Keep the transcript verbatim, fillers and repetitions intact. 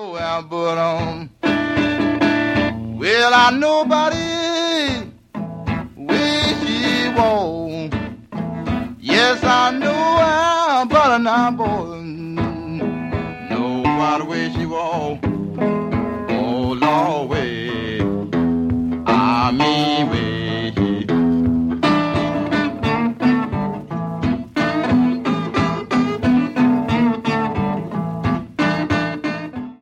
well, but um, well, I know about it where she was. Yes, I know her, but now, boy, know about where she was.